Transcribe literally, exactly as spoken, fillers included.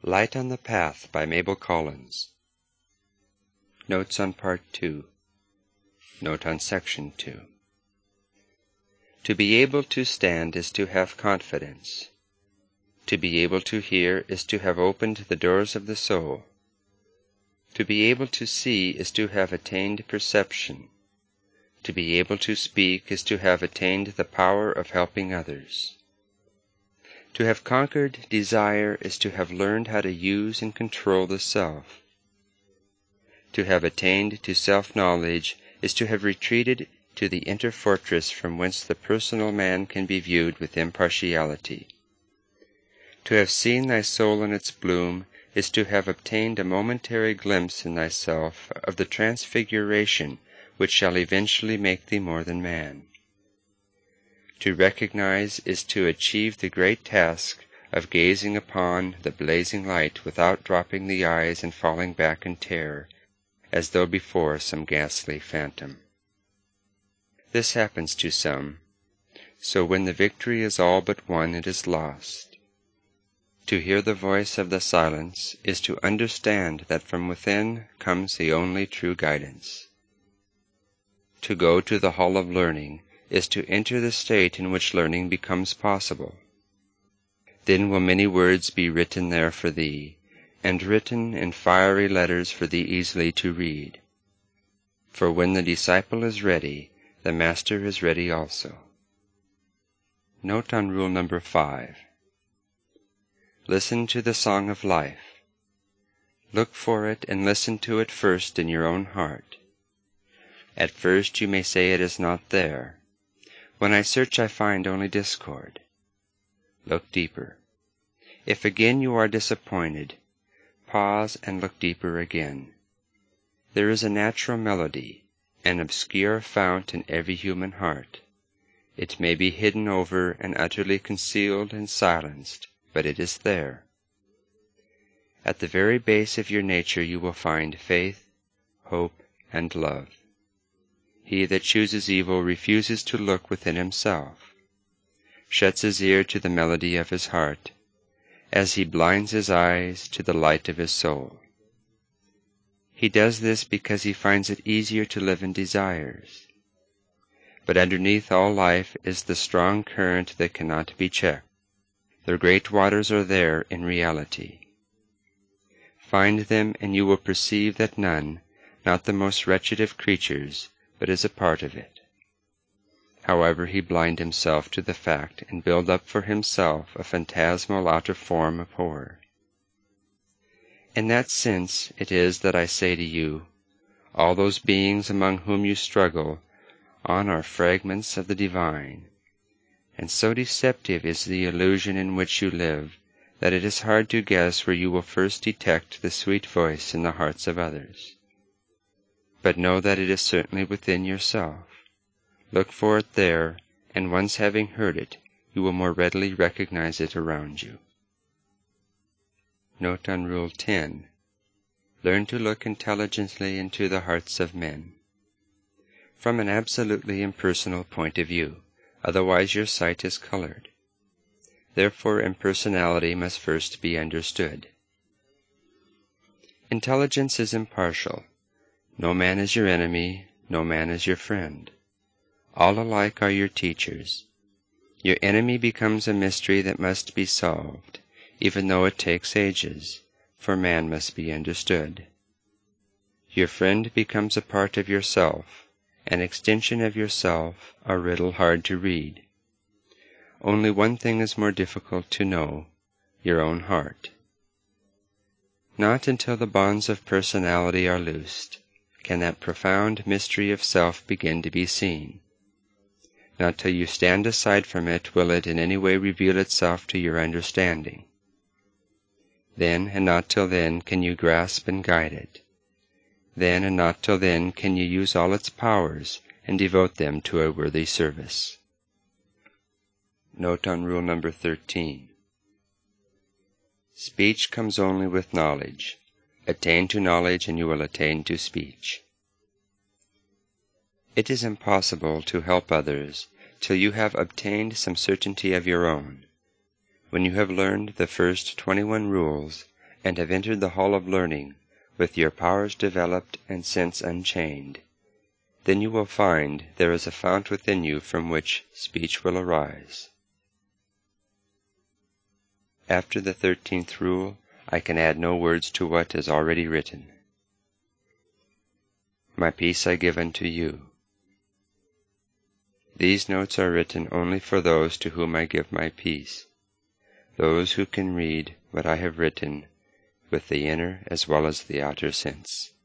Light on the Path by Mabel Collins. Notes on Part two. Note on Section two. To be able to stand is to have confidence. To be able to hear is to have opened the doors of the soul. To be able to see is to have attained perception. To be able to speak is to have attained the power of helping others. To have conquered desire is to have learned how to use and control the self. To have attained to self-knowledge is to have retreated to the inner fortress from whence the personal man can be viewed with impartiality. To have seen thy soul in its bloom is to have obtained a momentary glimpse in thyself of the transfiguration which shall eventually make thee more than man. To recognize is to achieve the great task of gazing upon the blazing light without dropping the eyes and falling back in terror, as though before some ghastly phantom. This happens to some, so when the victory is all but won, it is lost. To hear the voice of the silence is to understand that from within comes the only true guidance. To go to the hall of learning is to enter the state in which learning becomes possible. Then will many words be written there for thee, and written in fiery letters for thee easily to read. For when the disciple is ready, the master is ready also. Note on Rule Number Five. Listen to the song of life. Look for it and listen to it first in your own heart. At first you may say it is not there. When I search I find only discord. Look deeper. If again you are disappointed, pause and look deeper again. There is a natural melody, an obscure fount in every human heart. It may be hidden over and utterly concealed and silenced, but it is there. At the very base of your nature you will find faith, hope, and love. He that chooses evil refuses to look within himself, shuts his ear to the melody of his heart, as he blinds his eyes to the light of his soul. He does this because he finds it easier to live in desires. But underneath all life is the strong current that cannot be checked. The great waters are there in reality. Find them and you will perceive that none, not the most wretched of creatures, but is a part of it. However he blind himself to the fact and build up for himself a phantasmal outer form of horror. In that sense it is that I say to you, all those beings among whom you struggle on are fragments of the divine, and so deceptive is the illusion in which you live that it is hard to guess where you will first detect the sweet voice in the hearts of others. But know that it is certainly within yourself. Look for it there, and once having heard it, you will more readily recognize it around you. Note on Rule ten. Learn to look intelligently into the hearts of men, from an absolutely impersonal point of view, otherwise your sight is colored. Therefore impersonality must first be understood. Intelligence is impartial. No man is your enemy, no man is your friend. All alike are your teachers. Your enemy becomes a mystery that must be solved, even though it takes ages, for man must be understood. Your friend becomes a part of yourself, an extension of yourself, a riddle hard to read. Only one thing is more difficult to know, your own heart. Not until the bonds of personality are loosed can that profound mystery of self begin to be seen. Not till you stand aside from it will it in any way reveal itself to your understanding. Then and not till then can you grasp and guide it. Then and not till then can you use all its powers and devote them to a worthy service. Note on Rule Number thirteen. Speech comes only with knowledge. Attain to knowledge and you will attain to speech. It is impossible to help others till you have obtained some certainty of your own. When you have learned the first twenty-one rules, and have entered the hall of learning, with your powers developed and sense unchained, then you will find there is a fount within you from which speech will arise. After the thirteenth rule, I can add no words to what is already written. My peace I give unto you. These notes are written only for those to whom I give my peace, those who can read what I have written with the inner as well as the outer sense.